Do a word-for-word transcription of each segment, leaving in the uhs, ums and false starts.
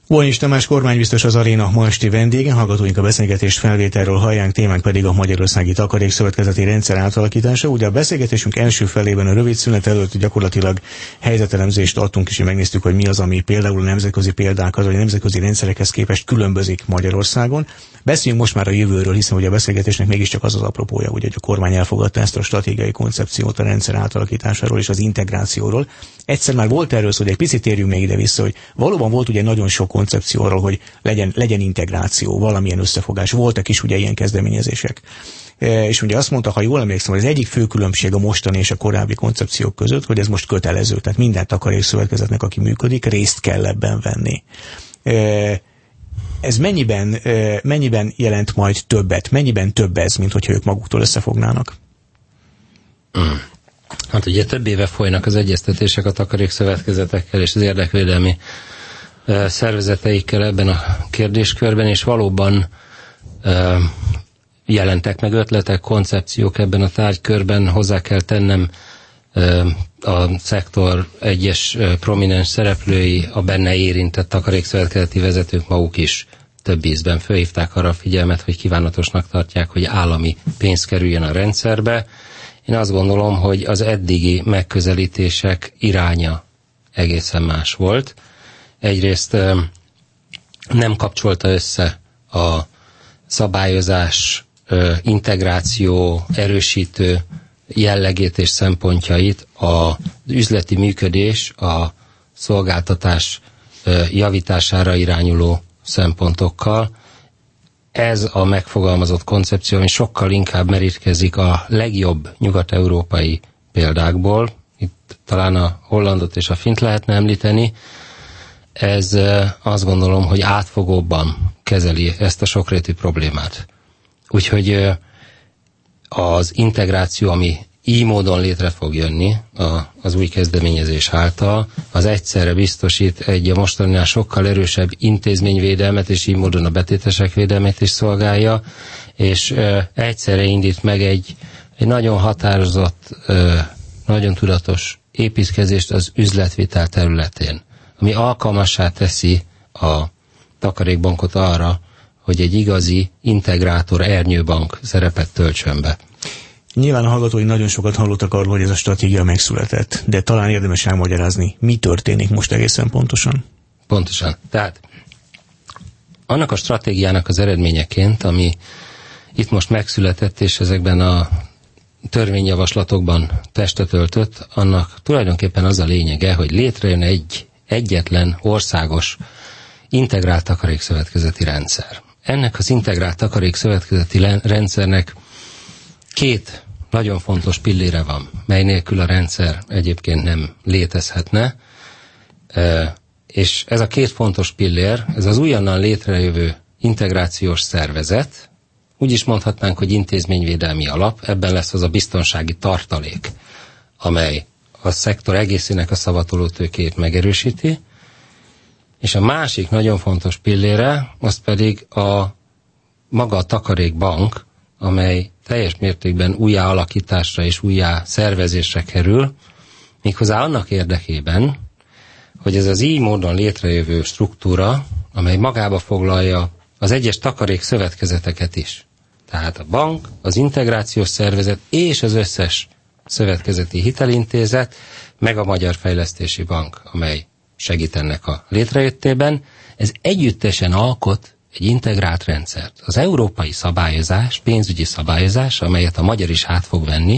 Volnyis Tamás kormánybiztos az Aréna ma esti vendége, hallgatóink a beszélgetést felvételről hallják, témánk pedig a Magyarországi Takarékszövetkezeti rendszer átalakítása. Ugye a beszélgetésünk első felében a rövid szünet előtt gyakorlatilag helyzetelemzést adtunk, és megnéztük, hogy mi az, ami például a nemzetközi példákhoz, vagy a nemzetközi rendszerekhez képest különbözik Magyarországon. Beszéljünk most már a jövőről, hiszen ugye a beszélgetésnek mégiscsak az az apropója, ugye, hogy a kormány elfogadta ezt a stratégiai koncepciót a rendszer átalakításáról és az integrációról. Egyszer már volt erről szó, hogy egy picit térjünk még ide vissza, hogy valóban volt ugye nagyon sok koncepció arról, hogy legyen, legyen integráció, valamilyen összefogás. Voltak is ugye ilyen kezdeményezések. E, és ugye azt mondta, ha jól emlékszem, hogy az egyik fő különbség a mostani és a korábbi koncepciók között, hogy ez most kötelező. Tehát minden takarékszövetkezetnek, aki működik, részt kell ebben venni. E, ez mennyiben, e, mennyiben jelent majd többet? Mennyiben több ez, mint hogyha ők maguktól összefognának? Mm. Hát ugye több éve folynak az egyeztetések a takarékszövetkezetekkel és az érdekvédelmi uh, szervezeteikkel ebben a kérdéskörben, és valóban uh, jelentek meg ötletek, koncepciók ebben a tárgykörben. Hozzá kell tennem uh, a szektor egyes uh, prominens szereplői, a benne érintett takarékszövetkezeti vezetők maguk is több ízben felhívták arra a figyelmet, hogy kívánatosnak tartják, hogy állami pénz kerüljön a rendszerbe. Én azt gondolom, hogy az eddigi megközelítések iránya egészen más volt. Egyrészt nem kapcsolta össze a szabályozás, integráció, erősítő jellegét és szempontjait az üzleti működés, a szolgáltatás javítására irányuló szempontokkal. Ez a megfogalmazott koncepció, ami sokkal inkább merítkezik a legjobb nyugat-európai példákból, itt talán a hollandot és a fint lehetne említeni, ez azt gondolom, hogy átfogóbban kezeli ezt a sokrétű problémát. Úgyhogy az integráció, ami így módon létre fog jönni a, az új kezdeményezés által, az egyszerre biztosít egy a mostaninál sokkal erősebb intézményvédelmet, és így módon a betétesek védelmét is szolgálja, és e, egyszerre indít meg egy, egy nagyon határozott, e, nagyon tudatos építkezést az üzletvitel területén, ami alkalmassá teszi a takarékbankot arra, hogy egy igazi integrátor, ernyőbank szerepet töltsön be. Nyilván a hallgatói nagyon sokat hallottak arról, hogy ez a stratégia megszületett, de talán érdemes elmagyarázni, mi történik most egészen pontosan. Pontosan. Tehát annak a stratégiának az eredményeként, ami itt most megszületett, és ezekben a törvényjavaslatokban testet öltött, annak tulajdonképpen az a lényege, hogy létrejön egy egyetlen országos integrált takarékszövetkezeti rendszer. Ennek az integrált takarékszövetkezeti rendszernek két nagyon fontos pillére van, mely nélkül a rendszer egyébként nem létezhetne, és ez a két fontos pillér, ez az újonnan létrejövő integrációs szervezet, úgy is mondhatnánk, hogy intézményvédelmi alap, ebben lesz az a biztonsági tartalék, amely a szektor egészének a szavatoló tőkét megerősíti, és a másik nagyon fontos pillére, az pedig a maga a takarékbank, amely teljes mértékben újjá alakításra és újjá szervezésre kerül, méghozzá annak érdekében, hogy ez az így módon létrejövő struktúra, amely magába foglalja az egyes takarékszövetkezeteket is. Tehát a bank, az integrációs szervezet és az összes szövetkezeti hitelintézet, meg a Magyar Fejlesztési Bank, amely segít ennek a létrejöttében, ez együttesen alkot egy integrált rendszert. Az európai szabályozás, pénzügyi szabályozás, amelyet a magyar is át fog venni,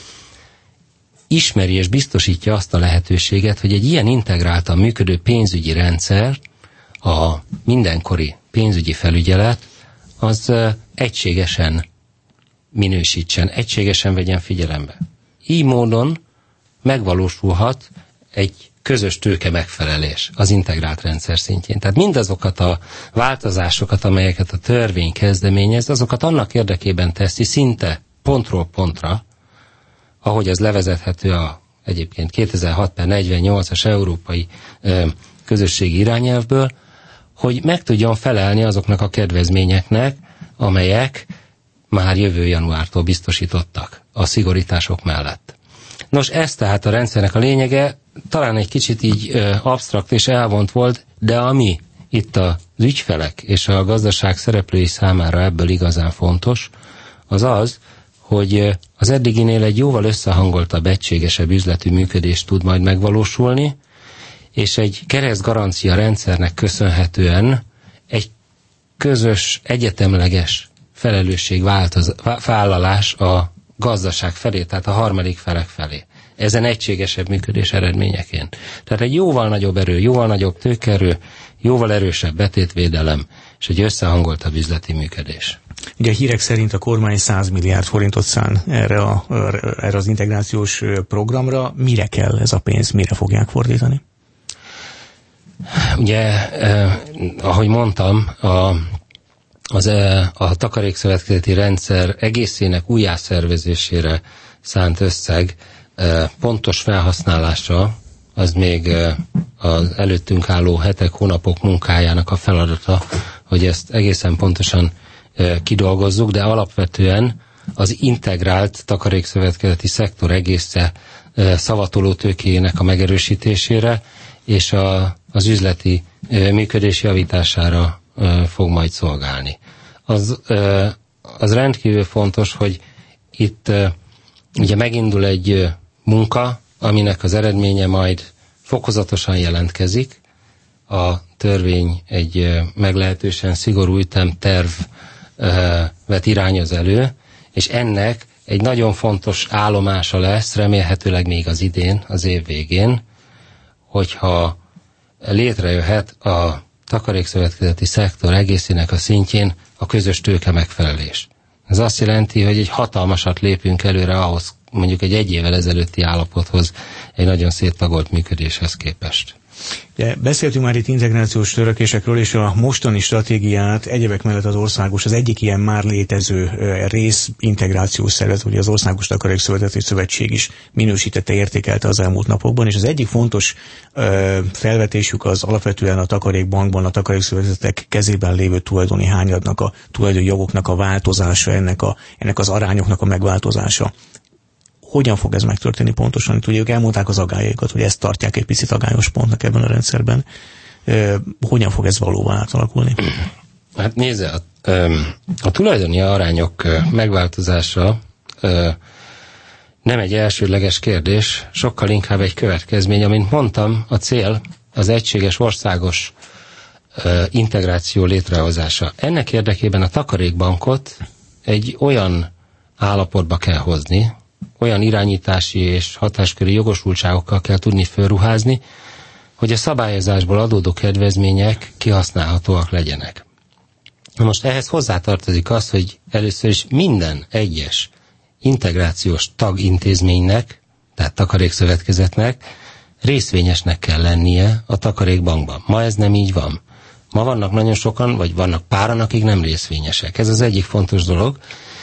ismeri és biztosítja azt a lehetőséget, hogy egy ilyen integráltan működő pénzügyi rendszer, a mindenkori pénzügyi felügyelet, az egységesen minősítsen, egységesen vegyen figyelembe. Így módon megvalósulhat egy közös tőke megfelelés az integrált rendszer szintjén. Tehát mindazokat a változásokat, amelyeket a törvény kezdeményez, azokat annak érdekében teszi szinte pontról pontra, ahogy az levezethető a egyébként kétezer-hat per negyvennyolcas európai ö, közösségi irányelvből, hogy meg tudjon felelni azoknak a kedvezményeknek, amelyek már jövő januártól biztosítottak a szigorítások mellett. Nos, ez tehát a rendszernek a lényege, talán egy kicsit így ö, absztrakt és elvont volt, de ami itt az ügyfelek és a gazdaság szereplői számára ebből igazán fontos, az az, hogy az eddiginél egy jóval összehangoltabb, egységesebb üzleti működés tud majd megvalósulni, és egy keresztgarancia rendszernek köszönhetően egy közös, egyetemleges felelősségvállalás a gazdaság felé, tehát a harmadik felek felé. Ezen egységesebb működés eredményeként. Tehát egy jóval nagyobb erő, jóval nagyobb tőkerő, jóval erősebb betétvédelem, és egy összehangoltabb üzleti működés. Ugye a hírek szerint a kormány száz milliárd forintot szán erre, a, erre az integrációs programra. Mire kell ez a pénz, mire fogják fordítani? Ugye, eh, ahogy mondtam, a, az, eh, a takarékszövetkezeti rendszer egészének újjászervezésére szánt összeg eh, pontos felhasználása, az még eh, az előttünk álló hetek, hónapok munkájának a feladata, hogy ezt egészen pontosan eh, kidolgozzuk, de alapvetően az integrált takarékszövetkezeti szektor egésze eh, szavatoló tőkéjének a megerősítésére, és a, az üzleti ö, működés javítására ö, fog majd szolgálni. Az, ö, az rendkívül fontos, hogy itt ö, ugye megindul egy ö, munka, aminek az eredménye majd fokozatosan jelentkezik. A törvény egy ö, meglehetősen szigorú ütemtervet irányoz elő, és ennek egy nagyon fontos állomása lesz, remélhetőleg még az idén, az év végén, hogyha létrejöhet a takarékszövetkezeti szektor egészének a szintjén a közös tőke megfelelés. Ez azt jelenti, hogy egy hatalmasat lépünk előre ahhoz, mondjuk egy egy évvel ezelőtti állapothoz, egy nagyon széttagolt működéshez képest. De beszéltünk már itt integrációs törekvésekről, és a mostani stratégiát egyebek mellett az országos, az egyik ilyen már létező rész integrációs szervezet, ugye az Országos Takarékszövetkezeti Szövetség is minősítette, értékelte az elmúlt napokban, és az egyik fontos ö, felvetésük az alapvetően a takarékbankban, a takarékszövetkezetek kezében lévő tulajdoni hányadnak, a tulajdonjogoknak a változása, ennek, a, ennek az arányoknak a megváltozása. Hogyan fog ez megtörténni pontosan? Itt ugye ők elmondták az agályaikat, hogy ezt tartják egy picit agályos pontnak ebben a rendszerben. E, hogyan fog ez valóban átalakulni? Hát nézze, a, a tulajdoni arányok megváltozása nem egy elsődleges kérdés, sokkal inkább egy következmény. Amint mondtam, a cél az egységes országos integráció létrehozása. Ennek érdekében a takarékbankot egy olyan állapotba kell hozni, olyan irányítási és hatásköri jogosultságokkal kell tudni felruházni, hogy a szabályozásból adódó kedvezmények kihasználhatóak legyenek. Na most ehhez hozzátartozik az, hogy először is minden egyes integrációs tagintézménynek, tehát takarékszövetkezetnek részvényesnek kell lennie a takarékbankban. Ma ez nem így van. Ma vannak nagyon sokan, vagy vannak páran, akik nem részvényesek. Ez az egyik fontos dolog.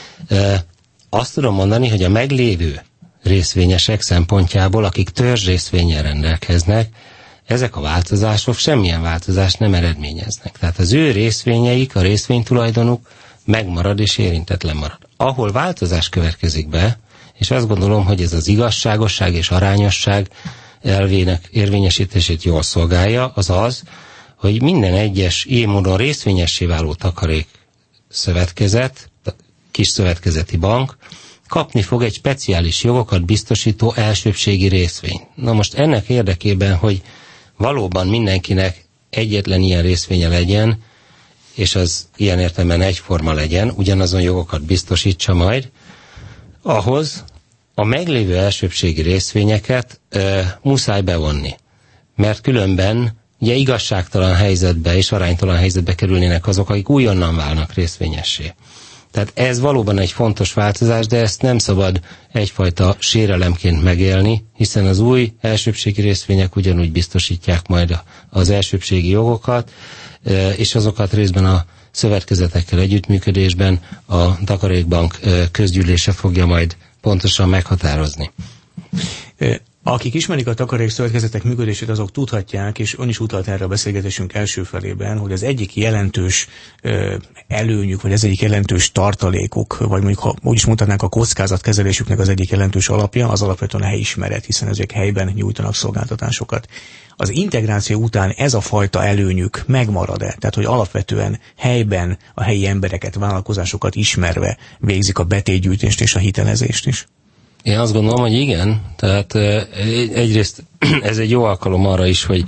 Azt tudom mondani, hogy a meglévő részvényesek szempontjából, akik törzsrészvénnyel rendelkeznek, ezek a változások semmilyen változást nem eredményeznek. Tehát az ő részvényeik, a részvénytulajdonuk megmarad és érintetlen marad. Ahol változás következik be, és azt gondolom, hogy ez az igazságosság és arányosság elvének érvényesítését jól szolgálja, az az, hogy minden egyes ilyen módon részvényessé váló takarék szövetkezet, kis szövetkezeti bank kapni fog egy speciális jogokat biztosító elsőbbségi részvényt. Na most ennek érdekében, hogy valóban mindenkinek egyetlen ilyen részvénye legyen, és az ilyen értelemben egyforma legyen, ugyanazon jogokat biztosítsa majd, ahhoz a meglévő elsőbbségi részvényeket e, muszáj bevonni. Mert különben ugye igazságtalan helyzetbe és aránytalan helyzetbe kerülnének azok, akik újonnan válnak részvényessé. Tehát ez valóban egy fontos változás, de ezt nem szabad egyfajta sérelemként megélni, hiszen az új elsőbbségi részvények ugyanúgy biztosítják majd az elsőbbségi jogokat, és azokat részben a szövetkezetekkel együttműködésben a Takarékbank közgyűlése fogja majd pontosan meghatározni. Akik ismerik a takarékszövetkezetek működését, azok tudhatják, és ön is utalt erre a beszélgetésünk első felében, hogy az egyik jelentős ö, előnyük, vagy az egyik jelentős tartalékuk, vagy mondjuk ha úgy is mondhatnánk, a kockázatkezelésüknek az egyik jelentős alapja, az alapvetően a helyismeret, hiszen ezek helyben nyújtanak szolgáltatásokat. Az integráció után ez a fajta előnyük megmarad-e? Tehát, hogy alapvetően helyben a helyi embereket, vállalkozásokat ismerve végzik a betétgyűjtést és a hitelezést is? Én azt gondolom, hogy igen. Tehát egyrészt ez egy jó alkalom arra is, hogy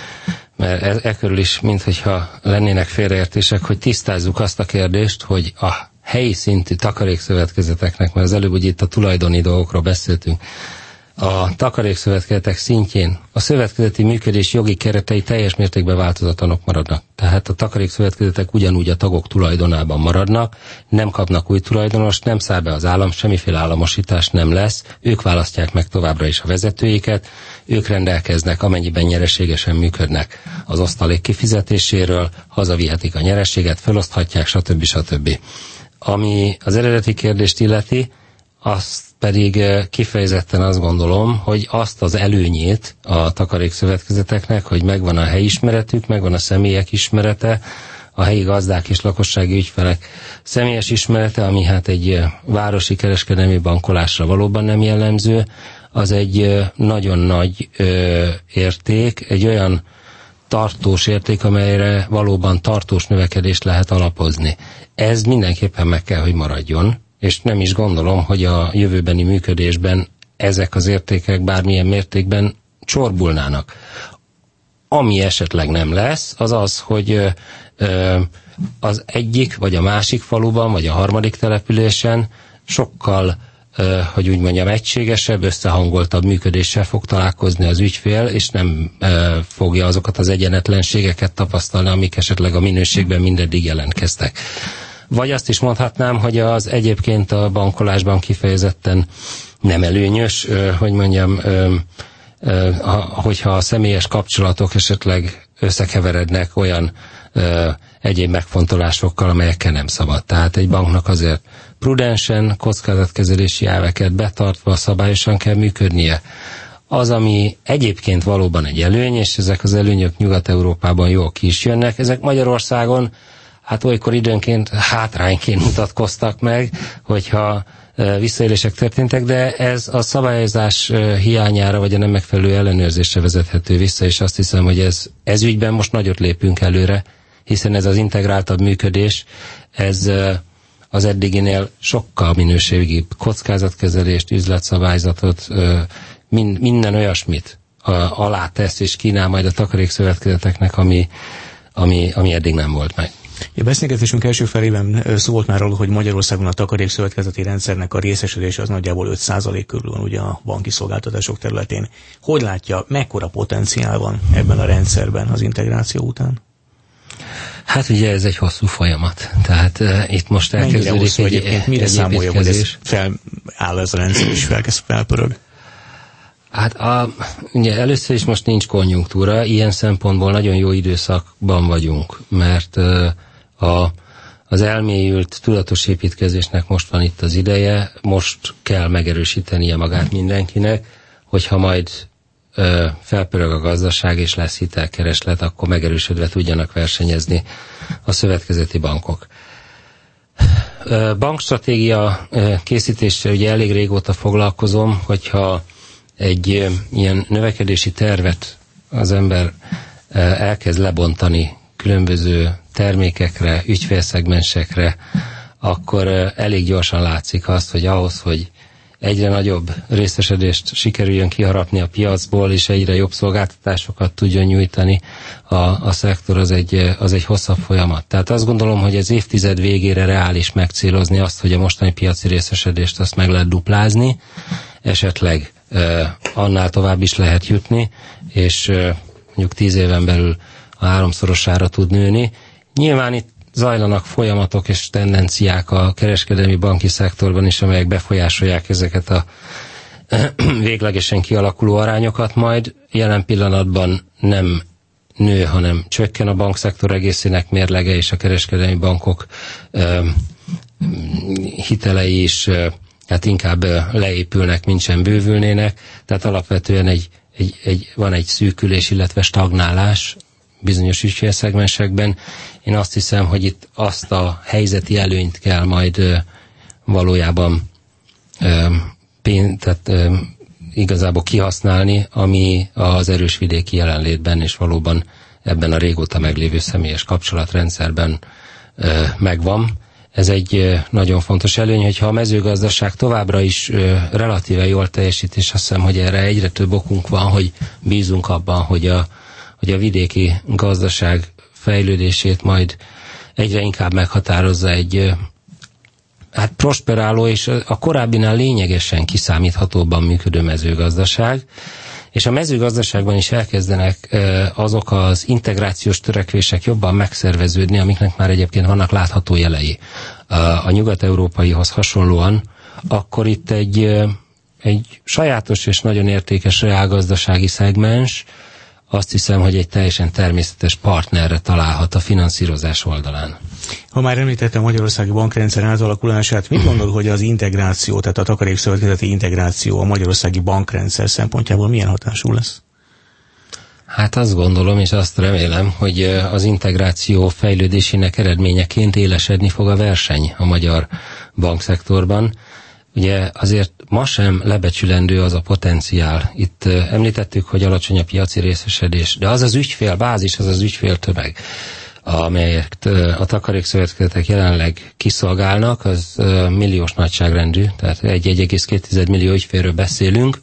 mert e körül is, minthogyha lennének félreértések, hogy tisztázzuk azt a kérdést, hogy a helyi szintű takarékszövetkezeteknek, mert az előbb ugye itt a tulajdoni dolgokról beszéltünk, a takarékszövetkezetek szintjén a szövetkezeti működés jogi keretei teljes mértékben változatlanok maradnak. Tehát a takarékszövetkezetek ugyanúgy a tagok tulajdonában maradnak, nem kapnak új tulajdonost, nem száll be az állam, semmiféle államosítás nem lesz, ők választják meg továbbra is a vezetőiket, ők rendelkeznek, amennyiben nyereségesen működnek az osztalék kifizetéséről, hazavihetik a nyereséget, feloszthatják, stb. stb. Ami az eredeti kérdést illeti, azt pedig kifejezetten azt gondolom, hogy azt az előnyét a takarékszövetkezeteknek, hogy megvan a helyismeretük, megvan a személyek ismerete, a helyi gazdák és lakossági ügyfelek személyes ismerete, ami hát egy városi kereskedelmi bankolásra valóban nem jellemző, az egy nagyon nagy ö, érték, egy olyan tartós érték, amelyre valóban tartós növekedést lehet alapozni. Ez mindenképpen meg kell, hogy maradjon, és nem is gondolom, hogy a jövőbeni működésben ezek az értékek bármilyen mértékben csorbulnának. Ami esetleg nem lesz, az az, hogy ö, az egyik, vagy a másik faluban, vagy a harmadik településen sokkal, ö, hogy úgy mondjam, egységesebb, összehangoltabb működéssel fog találkozni az ügyfél, és nem ö, fogja azokat az egyenetlenségeket tapasztalni, amik esetleg a minőségben mindeddig jelentkeztek. Vagy azt is mondhatnám, hogy az egyébként a bankolásban kifejezetten nem előnyös, hogy mondjam, hogyha a személyes kapcsolatok esetleg összekeverednek olyan egyéb megfontolásokkal, amelyekkel nem szabad. Tehát egy banknak azért prudensen, kockázatkezelési elveket betartva szabályosan kell működnie. Az, ami egyébként valóban egy előny, és ezek az előnyök Nyugat-Európában jól ki is jönnek, ezek Magyarországon hát olykor időnként hátrányként mutatkoztak meg, hogyha visszaélések történtek, de ez a szabályozás hiányára, vagy a nem megfelelő ellenőrzésre vezethető vissza, és azt hiszem, hogy ez, ez ügyben most nagyot lépünk előre, hiszen ez az integráltabb működés, ez az eddiginél sokkal minőségibb kockázatkezelést, üzletszabályzatot, minden olyasmit alátesz és kínál majd a takarékszövetkezeteknek, ami, ami, ami eddig nem volt meg. A beszélgetésünk első felében szó volt már róla, hogy Magyarországon a takarékszövetkezeti rendszernek a részesedése az nagyjából öt százalék körül van ugye a banki szolgáltatások területén. Hogy látja, mekkora potenciál van ebben a rendszerben az integráció után? Hát ugye ez egy hosszú folyamat. Tehát uh, itt most elkezdődik mennyire hosszú egy, egyébként, mire egy számolja, hogy ez feláll ez a rendszer és felkezd felpörög? Hát a, ugye először is most nincs konjunktúra, ilyen szempontból nagyon jó időszakban vagyunk, mert uh, a, az elmélyült tudatos építkezésnek most van itt az ideje, most kell megerősítenie magát mindenkinek, hogyha majd uh, felpörög a gazdaság és lesz hitelkereslet, akkor megerősödve tudjanak versenyezni a szövetkezeti bankok. Uh, bankstratégia uh, készítéssel ugye elég régóta foglalkozom, hogyha egy uh, ilyen növekedési tervet az ember uh, elkezd lebontani különböző termékekre, ügyfélszegmensekre, akkor uh, elég gyorsan látszik azt, hogy ahhoz, hogy egyre nagyobb részesedést sikerüljön kiharapni a piacból, és egyre jobb szolgáltatásokat tudjon nyújtani a, a szektor, az egy, az egy hosszabb folyamat. Tehát azt gondolom, hogy az évtized végére reális megcélozni azt, hogy a mostani piaci részesedést azt meg lehet duplázni, esetleg eh, annál tovább is lehet jutni, és eh, mondjuk tíz éven belül a háromszorosára tud nőni. Nyilván itt zajlanak folyamatok és tendenciák a kereskedelmi banki szektorban is, amelyek befolyásolják ezeket a véglegesen kialakuló arányokat, majd jelen pillanatban nem nő, hanem csökken a bankszektor egészének mérlege, és a kereskedelmi bankok uh, hitelei is uh, hát inkább leépülnek, mint sem bővülnének, tehát alapvetően egy, egy, egy, van egy szűkülés, illetve stagnálás bizonyos ügyfélszegmensekben. Én azt hiszem, hogy itt azt a helyzeti előnyt kell majd valójában pénz, tehát igazából kihasználni, ami az erős vidéki jelenlétben és valóban ebben a régóta meglévő személyes kapcsolatrendszerben megvan. Ez egy nagyon fontos előny, hogyha a mezőgazdaság továbbra is relatíve jól teljesít, és azt hiszem, hogy erre egyre több okunk van, hogy bízunk abban, hogy a, hogy a vidéki gazdaság fejlődését majd egyre inkább meghatározza egy hát prosperáló és a korábbinál lényegesen kiszámíthatóbban működő mezőgazdaság, és a mezőgazdaságban is elkezdenek azok az integrációs törekvések jobban megszerveződni, amiknek már egyébként vannak látható jelei. A nyugat-európaihoz hasonlóan, akkor itt egy, egy sajátos és nagyon értékes reálgazdasági szegmens, azt hiszem, hogy egy teljesen természetes partnerre találhat a finanszírozás oldalán. Ha már említettem a magyarországi bankrendszer átalakulását, mit gondol, hogy az integráció, tehát a takarékszövetkezeti integráció a magyarországi bankrendszer szempontjából milyen hatású lesz? Hát azt gondolom, és azt remélem, hogy az integráció fejlődésének eredményeként élesedni fog a verseny a magyar bankszektorban. Ugye azért ma sem lebecsülendő az a potenciál. Itt említettük, hogy alacsony a piaci részesedés, de az az ügyfélbázis, az az ügyféltömeg, amelyet a takarékszövetkezetek jelenleg kiszolgálnak, az milliós nagyságrendű, tehát egy egész két millió ügyfélről beszélünk.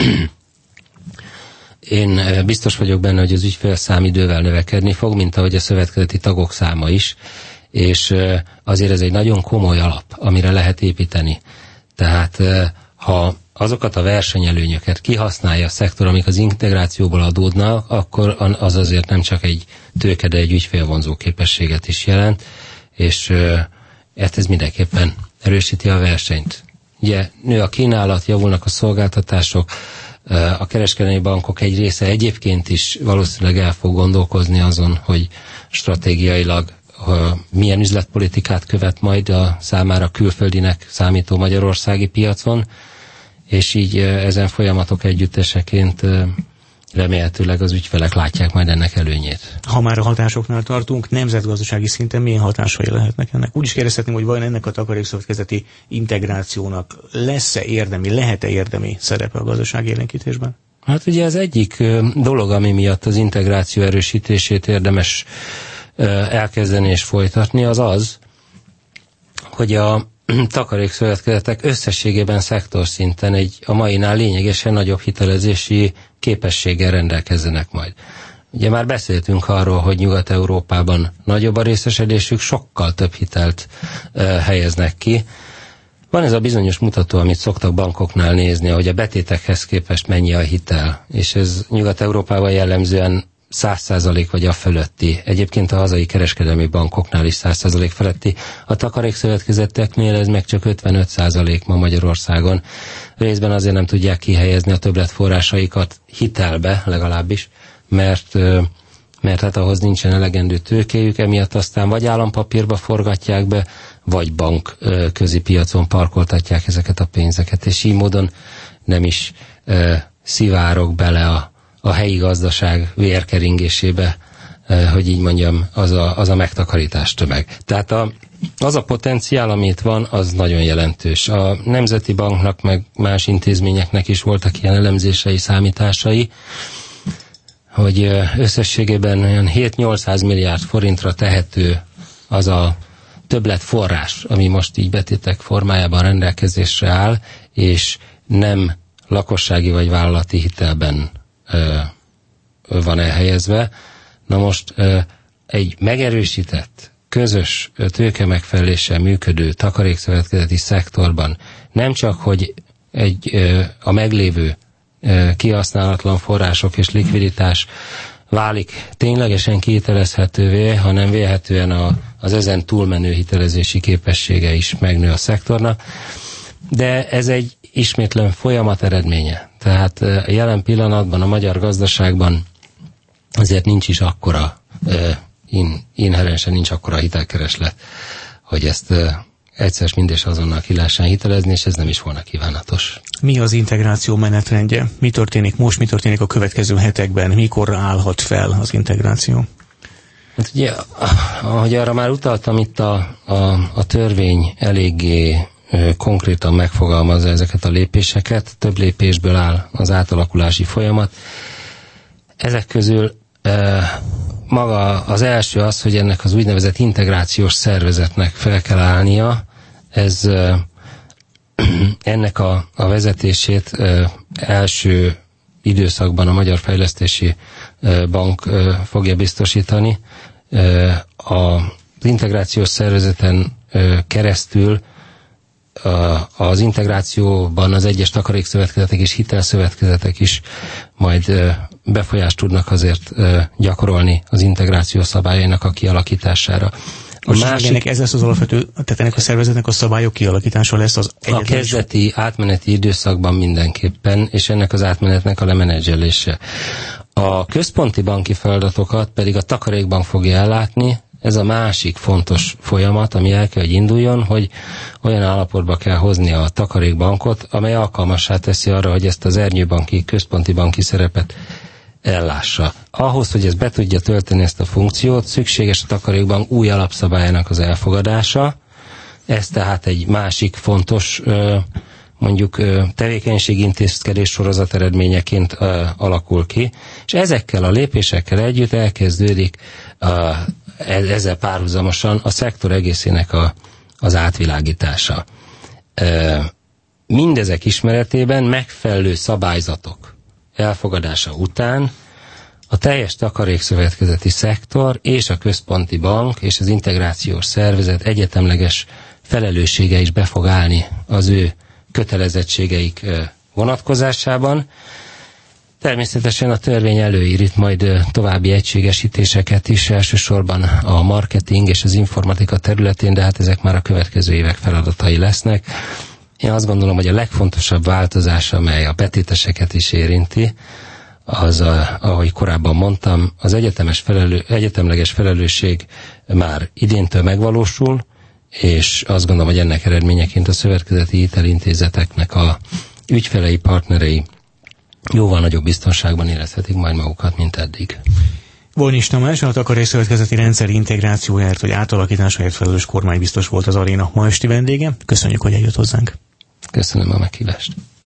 Én biztos vagyok benne, hogy az ügyfélszám idővel növekedni fog, mint ahogy a szövetkezeti tagok száma is, és azért ez egy nagyon komoly alap, amire lehet építeni. Tehát ha azokat a versenyelőnyöket kihasználja a szektor, amik az integrációból adódnak, akkor az azért nem csak egy tőke, de egy ügyfélvonzó képességet is jelent, és ezt ez mindenképpen erősíti a versenyt. Ugye nő a kínálat, javulnak a szolgáltatások, a kereskedelmi bankok egy része egyébként is valószínűleg el fog gondolkozni azon, hogy stratégiailag milyen üzletpolitikát követ majd a számára külföldinek számító magyarországi piacon, és így ezen folyamatok együtteseként remélhetőleg az ügyfelek látják majd ennek előnyét. Ha már a hatásoknál tartunk, nemzetgazdasági szinten milyen hatásai lehetnek ennek? Úgy is kérdezhetném, hogy vajon ennek a takarékszövetkezeti integrációnak lesz-e érdemi, lehet-e érdemi szerepe a gazdaság élénkítésben? Hát ugye az egyik dolog, ami miatt az integráció erősítését érdemes elkezdeni és folytatni, az az, hogy a takarékszövetkezetek összességében szektorszinten egy a mainál lényegesen nagyobb hitelezési képességgel rendelkezzenek majd. Ugye már beszéltünk arról, hogy Nyugat-Európában nagyobb a részesedésük, sokkal több hitelt e, helyeznek ki. Van ez a bizonyos mutató, amit szoktak bankoknál nézni, hogy a betétekhez képest mennyi a hitel, és ez Nyugat-Európában jellemzően száz százalék vagy a fölötti. Egyébként a hazai kereskedelmi bankoknál is száz százalék feletti. A takarékszövetkezeteknél ez meg csak ötvenöt százalék ma Magyarországon. Részben azért nem tudják kihelyezni a többletforrásaikat hitelbe legalábbis, mert, mert hát ahhoz nincsen elegendő tőkéjük, emiatt aztán vagy állampapírba forgatják be, vagy bank közi piacon parkoltatják ezeket a pénzeket, és így módon nem is szivárok bele a a helyi gazdaság vérkeringésébe, hogy így mondjam, az a, az a megtakarítás tömeg. Tehát a, az a potenciál, amit van, az nagyon jelentős. A Nemzeti Banknak, meg más intézményeknek is voltak ilyen elemzései, számításai, hogy összességében olyan hét-nyolcszáz milliárd forintra tehető az a többletforrás, ami most így betétek formájában rendelkezésre áll, és nem lakossági vagy vállalati hitelben van elhelyezve. Na most egy megerősített, közös tőke megfeleléssel működő takarékszövetkezeti szektorban nem csak, hogy egy, a meglévő kihasználatlan források és likviditás válik ténylegesen kihitelezhetővé, hanem vélhetően a, az ezen túlmenő hitelezési képessége is megnő a szektornak. De ez egy ismétlen folyamat eredménye. Tehát jelen pillanatban a magyar gazdaságban azért nincs is akkora, in, inherensen nincs akkora hitelkereslet, hogy ezt egyszer mindés azonnal ki lehessen hitelezni, és ez nem is volna kívánatos. Mi az integráció menetrendje? Mi történik most, mi történik a következő hetekben? Mikor állhat fel az integráció? Hát ugye, ahogy arra már utaltam, itt a, a, a törvény eléggé ö, konkrétan megfogalmazza ezeket a lépéseket, több lépésből áll az átalakulási folyamat. Ezek közül ö, maga az első az, hogy ennek az úgynevezett integrációs szervezetnek fel kell állnia. Ez ö, ennek a, a vezetését ö, első időszakban a Magyar Fejlesztési Bank ö, fogja biztosítani. Ö, az integrációs szervezeten ö, keresztül ö, az integrációban az egyes takarékszövetkezetek és hitelszövetkezetek is majd ö, befolyást tudnak azért ö, gyakorolni az integráció szabályainak a kialakítására. A másik, ez lesz az alapvető, tehát ennek a szervezetnek a szabályok kialakítása lesz az a kezdeti átmeneti időszakban mindenképpen, és ennek az átmenetnek a lemenedzselése. A központi banki feladatokat pedig a takarékbank fogja ellátni. Ez a másik fontos folyamat, ami el kell, hogy induljon, hogy olyan állapotba kell hozni a takarékbankot, amely alkalmassá teszi arra, hogy ezt az ernyőbanki, központi banki szerepet ellássa. Ahhoz, hogy ez be tudja tölteni ezt a funkciót, szükséges a takarékbank új alapszabályának az elfogadása. Ez tehát egy másik fontos mondjuk tevékenységintézkedés sorozat eredményeként alakul ki, és ezekkel a lépésekkel együtt elkezdődik ezzel párhuzamosan a szektor egészének a, az átvilágítása. Mindezek ismeretében megfelelő szabályzatok elfogadása után a teljes takarékszövetkezeti szektor és a központi bank és az integrációs szervezet egyetemleges felelőssége is be fog állni az ő kötelezettségeik vonatkozásában. Természetesen a törvény előír itt majd további egységesítéseket is, elsősorban a marketing és az informatika területén, de hát ezek már a következő évek feladatai lesznek. Én azt gondolom, hogy a legfontosabb változás, amely a betéteseket is érinti, az, a, ahogy korábban mondtam, az egyetemes felelő, egyetemleges felelősség már idéntől megvalósul, és azt gondolom, hogy ennek eredményeként a szövetkezeti hitelintézeteknek a ügyfelei, partnerei jóval nagyobb biztonságban érezhetik majd magukat, mint eddig. Volnyis Tamás, a takarékszövetkezeti rendszer integrációjáért vagy átalakításáért felelős kormánybiztos volt az Aréna ma esti vendége. Köszönjük, hogy eljött hozzánk. Köszönöm a meghívást.